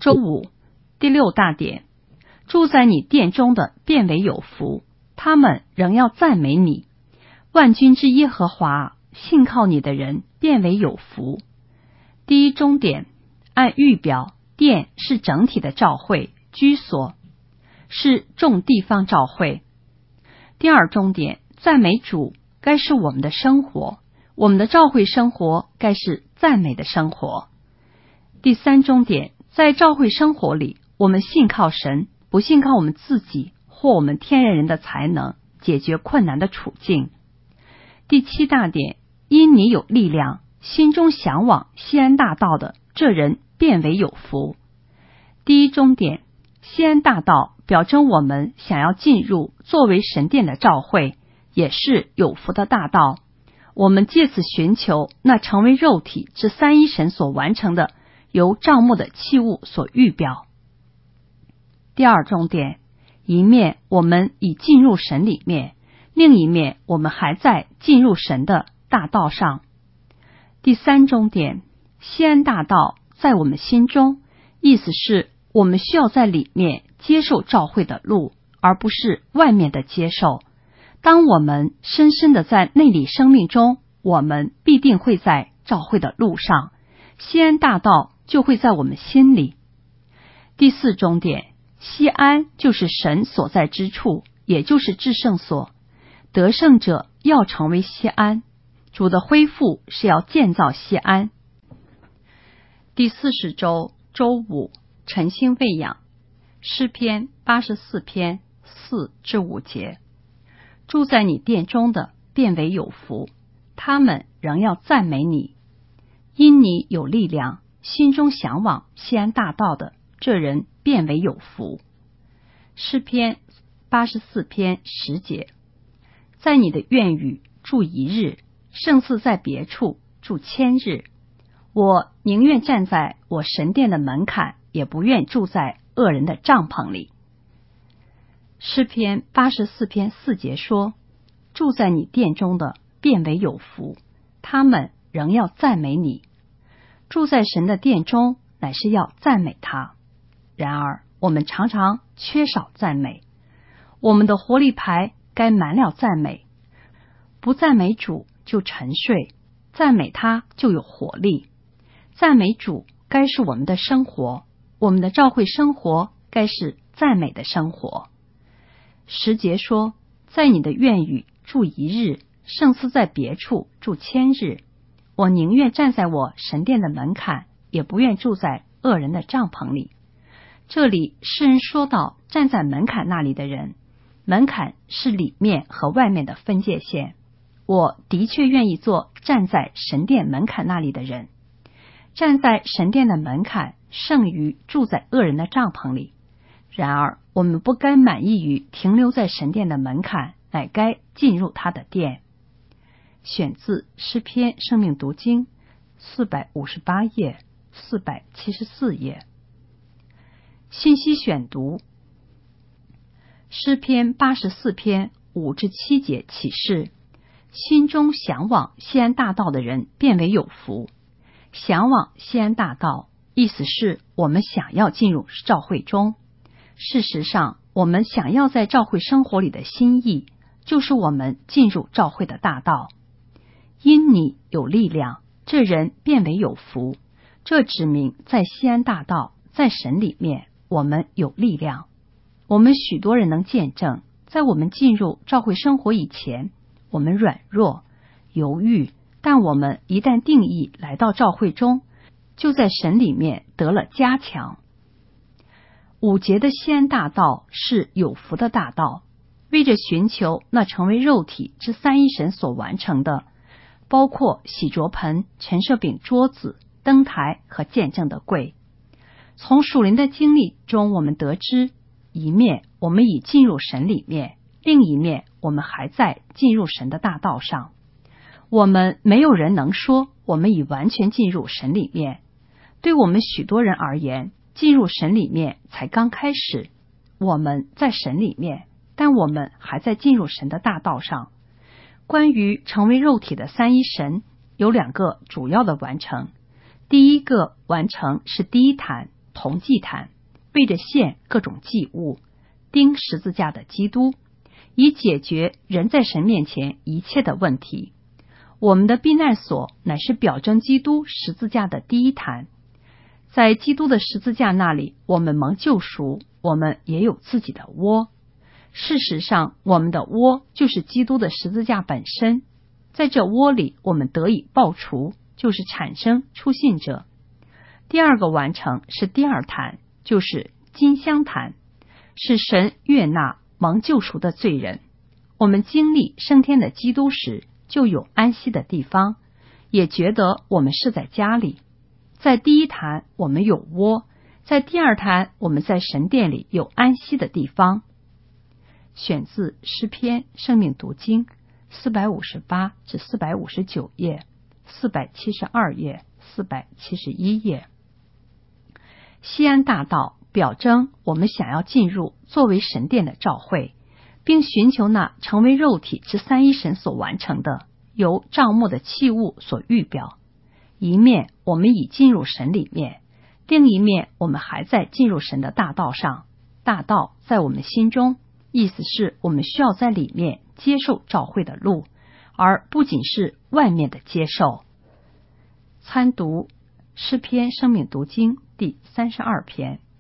周五，第六大点，住在你殿中的便为有福，他们仍要赞美你。万军之耶和华，信靠你的人便为有福。第一中点，按预表，殿是整体的教会居所，是众地方教会。第二中点，赞美主该是我们的生活，我们的教会生活该是赞美的生活。第三中点，在教会生活里，我们信靠神，不信靠我们自己或我们天然人的才能解决困难的处境。第七大点，因你有力量，心中向往西安大道的这人便为有福。第一中点，西安大道表征我们想要进入作为神殿的召会，也是有福的大道。我们借此寻求那成为肉体之三一神所完成的由帐幕的器物所预表。第二重点，一面我们已进入神里面，另一面我们还在进入神的大道上。第三重点，西安大道在我们心中，意思是我们需要在里面接受召会的路，而不是外面的接受。当我们深深的在内里生命中，我们必定会在召会的路上，西安大道就会在我们心里。第四重点，西安就是神所在之处，也就是至圣所。得胜者要成为西安，主的恢复是要建造西安。第40周周五，晨星喂养，诗篇84篇4至5节。住在你殿中的便为有福，他们仍要赞美你。因你有力量，心中向往西安大道的这人便为有福。诗篇84篇10节。在你的院宇住1日，胜似在别处住1000日。我宁愿站在我神殿的门槛，也不愿住在恶人的帐篷里。诗篇84篇4节说，住在你殿中的便为有福，他们仍要赞美你。住在神的殿中乃是要赞美他。然而我们常常缺少赞美，我们的活力牌该满了赞美。不赞美主就沉睡，赞美他就有活力。赞美主该是我们的生活，我们的召会生活该是赞美的生活。10节说，在你的院宇住1日，胜似在别处住1000日。我宁愿站在我神殿的门槛，也不愿住在恶人的帐篷里。这里诗人说到站在门槛那里的人，门槛是里面和外面的分界线。我的确愿意做站在神殿门槛那里的人。站在神殿的门槛胜于住在恶人的帐篷里。然而我们不该满意于停留在神殿的门槛，乃该进入他的殿。选自诗篇生命读经458页474页。信息选读，诗篇84篇5至7节启示，心中向往西安大道的人便为有福。向往西安大道，意思是我们想要进入召会中。事实上，我们想要在召会生活里的心意，就是我们进入召会的大道。因你有力量，这人便为有福。这指明在西安大道，在神里面，我们有力量。我们许多人能见证，在我们进入召会生活以前，我们软弱、犹豫，但我们一旦定义来到召会中，就在神里面得了加强。5节的西安大道是有福的大道，为着寻求那成为肉体之三一神所完成的，包括洗濯盆、陈设饼桌子、灯台和见证的柜。从属灵的经历中，我们得知，一面我们已进入神里面，另一面我们还在进入神的大道上。我们没有人能说我们已完全进入神里面。对我们许多人而言，进入神里面才刚开始。我们在神里面，但我们还在进入神的大道上。关于成为肉体的三一神，有2个主要的完成。第一个完成是第一坛， 铜祭坛，背着献各种祭物，钉十字架的基督，以解决人在神面前一切的问题。我们的避难所乃是表征基督十字架的第一坛，在基督的十字架那里，我们蒙救赎，我们也有自己的窝。事实上，我们的窝就是基督的十字架本身，在这窝里，我们得以报除，就是产生出信者。第二个完成是第二坛，就是金香坛，是神悦纳蒙救赎的罪人。我们经历升天的基督时，就有安息的地方，也觉得我们是在家里。在第一坛我们有窝，在第二坛我们在神殿里有安息的地方。选自诗篇生命读经458至459页，472页，471页。西安大道表征我们想要进入作为神殿的召会，并寻求那成为肉体之三一神所完成的，由帐幕的器物所预表。一面我们已进入神里面，另一面我们还在进入神的大道上。大道在我们心中，意思是我们需要在里面接受召会的路，而不仅是外面的接受。参读诗篇生命读经第32篇。